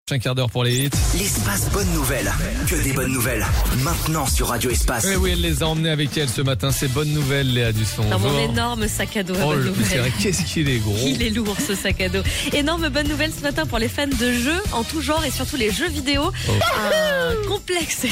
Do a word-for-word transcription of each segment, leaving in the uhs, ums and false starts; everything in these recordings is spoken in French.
Un quart d'heure pour les hits. L'espace bonne nouvelle. Que des bonnes nouvelles. Maintenant sur Radio Espace. Oui, oui, elle les a emmenés avec elle ce matin. C'est bonne nouvelle, Léa Dusson. Dans mon Bonjour. énorme sac à dos. à Oh, bonne le- nouvelle. c'est vrai, qu'est-ce qu'il est gros. Il est lourd ce sac à dos. Énorme bonne nouvelle ce matin pour les fans de jeux en tout genre et surtout les jeux vidéo. Oh. Un complexe,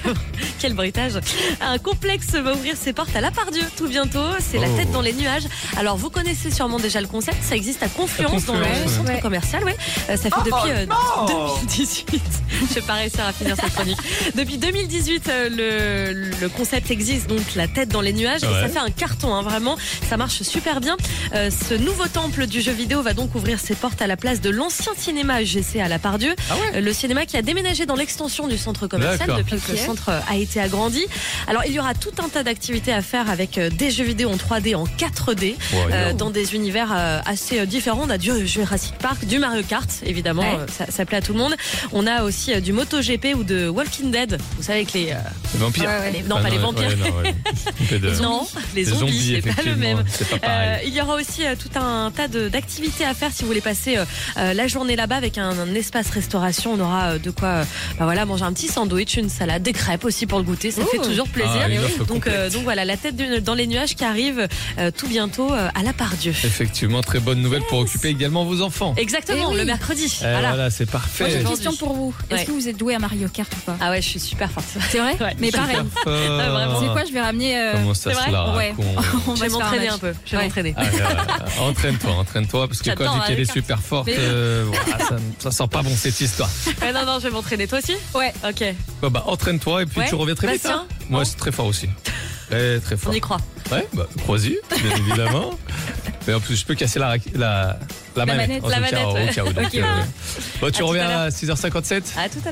quel bruitage. Un complexe va ouvrir ses portes à La Pardieu tout bientôt. C'est la Oh. tête dans les nuages. Alors vous connaissez sûrement déjà le concept. Ça existe à Confluence, À dans le Confluence, centre ouais. commercial. Ouais. Euh, Ça fait depuis euh, deux mille dix-huit. Je vais pas réussir à finir cette chronique. Depuis deux mille dix-huit, euh, le, le concept existe, donc la tête dans les nuages. Ouais. Et ça fait un carton, hein, vraiment. Ça marche super bien. Euh, ce nouveau temple du jeu vidéo va donc ouvrir ses portes à la place de l'ancien cinéma U G C à La Pardieu. Ah ouais. Euh, Le cinéma qui a déménagé dans l'extension du centre commercial D'accord. depuis que le centre euh, a été agrandi. Alors il y aura tout un tas d'activités à faire avec euh, des jeux vidéo en trois D, en quatre D, Ouais, euh, non. dans des univers euh, assez euh, différents. On a du Jurassic Park, du Mario Kart, évidemment, Ouais. euh, ça, ça plaît à tout le monde. On a aussi euh, du MotoGP ou de Walking Dead. Vous savez avec les, euh, Les vampires. Ouais, ouais. les- non Ah, pas les vampires. ouais, non, ouais. Un peu de- Non, les Les zombies, zombies, c'est pas le effectivement. même. C'est pas Euh, pareil. il y aura aussi euh, tout un tas de- d'activités à faire si vous voulez passer euh, euh, la journée là-bas avec un, un espace restauration. On aura euh, de quoi euh, bah voilà, manger un petit sandwich, une salade, des crêpes aussi pour le goûter. Ça Ouh. fait toujours plaisir. Ah, une offre donc, complète. euh, donc voilà, la tête du- dans les nuages qui arrive euh, tout bientôt euh, à La Pardieu. Effectivement, très bonne nouvelle pour occuper également vos enfants. Exactement, Eh oui. le mercredi. Eh, voilà. voilà, c'est Moi, j'ai parfait. une question pour vous. Est-ce Ouais. que vous êtes doué à Mario Kart ou pas? Ah ouais, je suis super forte. C'est vrai? Ouais. Mais pareil. Super fort. vraiment. C'est quoi? Je vais ramener. euh, Comment ça c'est se vrai la Ouais. raconte On Je va vais se faire m'entraîner match. un peu. Je vais Ouais. m'entraîner. Ah, euh, entraîne-toi, entraîne-toi, parce que quand J'adore elle dit qu'elle est Mario Kart. super forte, Mais- euh, voilà, ça, ça sent pas bon cette histoire. Ouais, non, non, je vais m'entraîner. Toi aussi? Ouais. Ok, Bon, bah, entraîne-toi et puis Ouais. tu reviens très vite. Bastien, hein. Moi, non c'est très fort aussi. Très, très fort. on y croit. Ouais, bah, crois-y, bien évidemment. Mais en plus, je peux casser la, ra- la, la, manette. manette, en la tout cas, manette, au ouais. cas où, donc, Ok. euh, bon, tu À tout reviens à l'heure. à six heures cinquante-sept. À tout à l'heure.